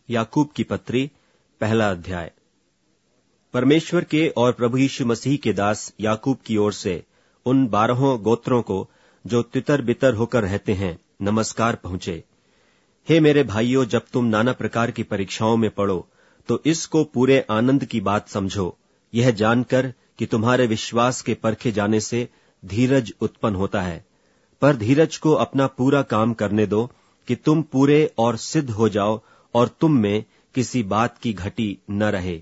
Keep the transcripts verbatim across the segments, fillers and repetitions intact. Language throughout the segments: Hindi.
याकूब की पत्री पहला अध्याय। परमेश्वर के और प्रभु यीशु मसीह के दास याकूब की ओर से उन बारहों गोत्रों को जो तितर बितर होकर रहते हैं नमस्कार पहुंचे। हे मेरे भाइयों, जब तुम नाना प्रकार की परीक्षाओं में पड़ो तो इसको पूरे आनंद की बात समझो, यह जानकर कि तुम्हारे विश्वास के परखे जाने से धीरज उत्पन्न होता है। पर धीरज को अपना पूरा काम करने दो कि तुम पूरे और सिद्ध हो जाओ और तुम में किसी बात की घटी न रहे।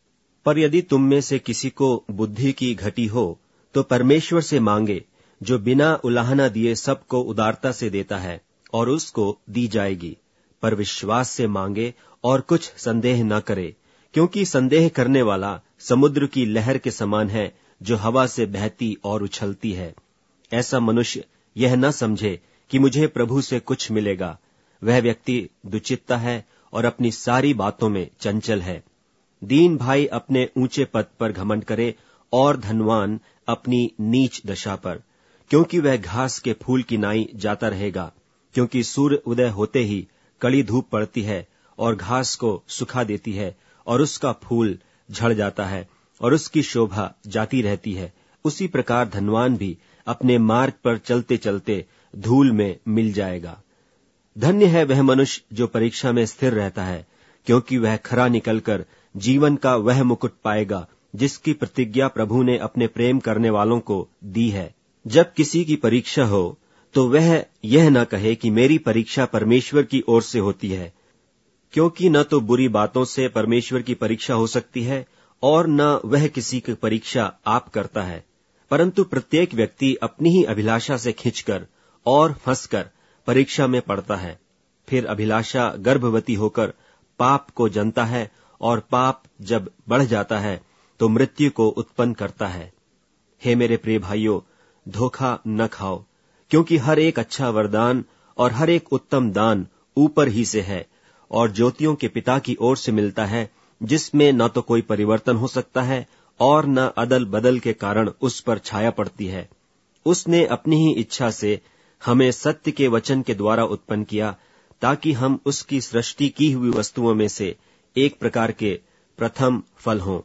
पर यदि तुम में से किसी को बुद्धि की घटी हो तो परमेश्वर से मांगे, जो बिना उलाहना दिए सबको उदारता से देता है, और उसको दी जाएगी। पर विश्वास से मांगे और कुछ संदेह न करे, क्योंकि संदेह करने वाला समुद्र की लहर के समान है, जो हवा से बहती और उछलती है। ऐसा मनुष्य यह न समझे कि मुझे प्रभु से कुछ मिलेगा। वह व्यक्ति दुचित्ता है और अपनी सारी बातों में चंचल है। दीन भाई अपने ऊंचे पद पर घमंड करे और धनवान अपनी नीच दशा पर, क्योंकि वह घास के फूल की नाई जाता रहेगा। क्योंकि सूर्य उदय होते ही कड़ी धूप पड़ती है और घास को सुखा देती है, और उसका फूल झड़ जाता है और उसकी शोभा जाती रहती है। उसी प्रकार धनवान भी अपने मार्ग पर चलते चलते धूल में मिल जाएगा। धन्य है वह मनुष्य जो परीक्षा में स्थिर रहता है, क्योंकि वह खरा निकलकर जीवन का वह मुकुट पाएगा जिसकी प्रतिज्ञा प्रभु ने अपने प्रेम करने वालों को दी है। जब किसी की परीक्षा हो तो वह यह न कहे कि मेरी परीक्षा परमेश्वर की ओर से होती है, क्योंकि न तो बुरी बातों से परमेश्वर की परीक्षा हो सकती है और न वह किसी की परीक्षा आप करता है, परंतु प्रत्येक व्यक्ति अपनी ही अभिलाषा से खिंचकर और फंसकर परीक्षा में पड़ता है। फिर अभिलाषा गर्भवती होकर पाप को जनता है, और पाप जब बढ़ जाता है तो मृत्यु को उत्पन्न करता है। हे मेरे प्रिय भाइयों, धोखा न खाओ, क्योंकि हर एक अच्छा वरदान और हर एक उत्तम दान ऊपर ही से है और ज्योतियों के पिता की ओर से मिलता है, जिसमें न तो कोई परिवर्तन हो सकता है और न अदल बदल के कारण उस पर छाया पड़ती है। उसने अपनी ही इच्छा से हमें सत्य के वचन के द्वारा उत्पन्न किया, ताकि हम उसकी सृष्टि की हुई वस्तुओं में से एक प्रकार के प्रथम फल हों।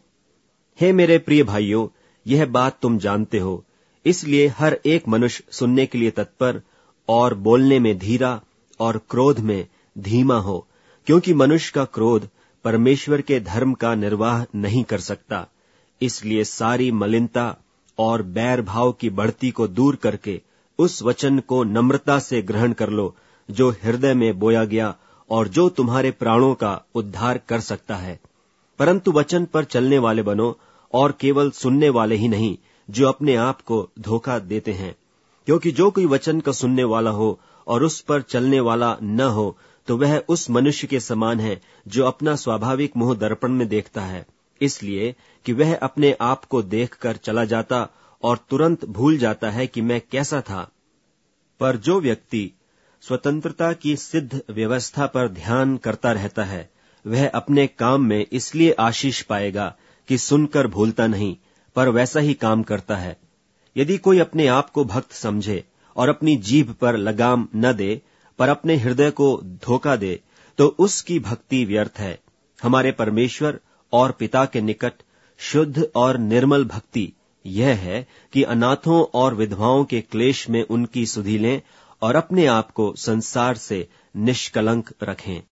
हे मेरे प्रिय भाइयों, यह बात तुम जानते हो, इसलिए हर एक मनुष्य सुनने के लिए तत्पर और बोलने में धीरा और क्रोध में धीमा हो, क्योंकि मनुष्य का क्रोध परमेश्वर के धर्म का निर्वाह नहीं कर सकता। इसलिए सारी मलिनता और बैर भाव की बढ़ती को दूर करके उस वचन को नम्रता से ग्रहण कर लो, जो हृदय में बोया गया और जो तुम्हारे प्राणों का उद्धार कर सकता है। परंतु वचन पर चलने वाले बनो, और केवल सुनने वाले ही नहीं, जो अपने आप को धोखा देते हैं। क्योंकि जो कोई वचन का सुनने वाला हो और उस पर चलने वाला न हो, तो वह उस मनुष्य के समान है जो अपना स्वाभाविक मुंह दर्पण में देखता है, इसलिए कि वह अपने आप को देखकर चला जाता और तुरंत भूल जाता है कि मैं कैसा था। पर जो व्यक्ति स्वतंत्रता की सिद्ध व्यवस्था पर ध्यान करता रहता है, वह अपने काम में इसलिए आशीष पाएगा कि सुनकर भूलता नहीं, पर वैसा ही काम करता है। यदि कोई अपने आप को भक्त समझे और अपनी जीभ पर लगाम न दे, पर अपने हृदय को धोखा दे, तो उसकी भक्ति व्यर्थ है। हमारे परमेश्वर और पिता के निकट शुद्ध और निर्मल भक्ति यह है कि अनाथों और विधवाओं के क्लेश में उनकी सुधि लें और अपने आप को संसार से निष्कलंक रखें।